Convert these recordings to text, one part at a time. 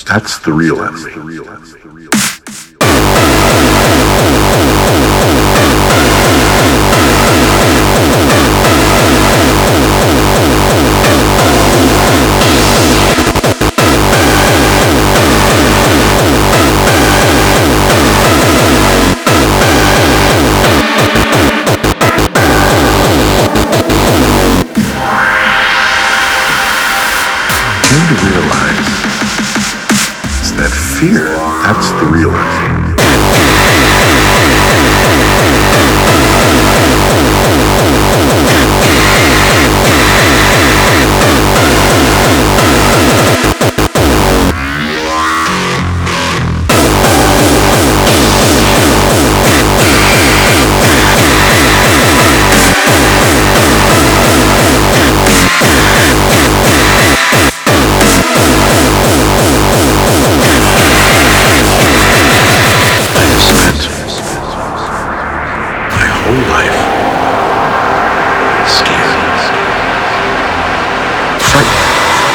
That's the real enemy. Came to realize is that fear, that's the real enemy. Whole life scared, frightened.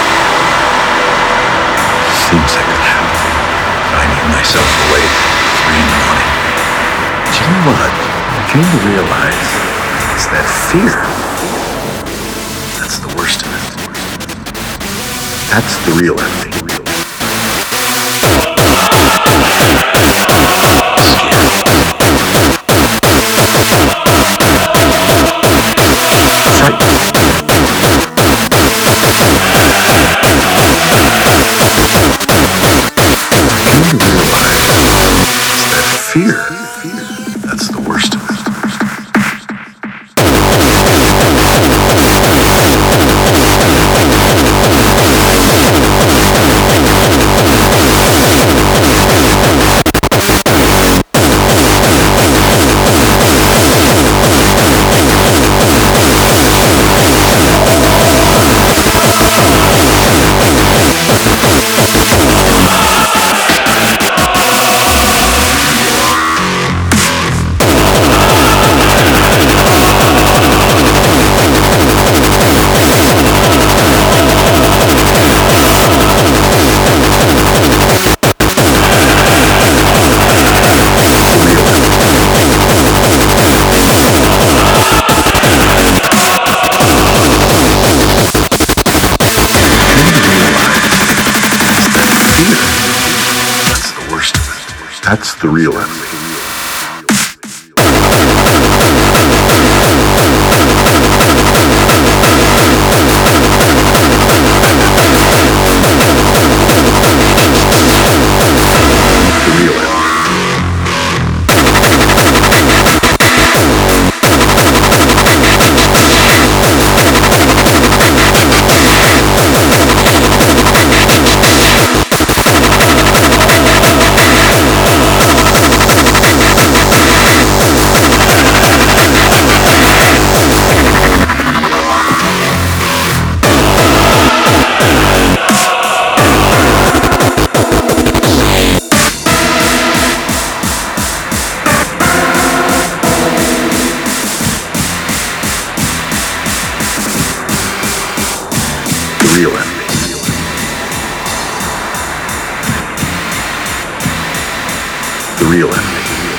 Things that could happen. Finding myself awake at 3 in the morning. Do you know what I came to realize is that fear, that's the worst of it. That's the real enemy. Fear, that's the worst of it. That's the real enemy. Real enemy. The real enemy.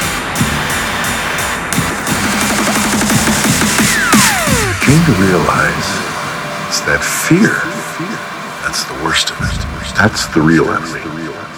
I came to realize is that fear, that's the worst of it. That's the real enemy.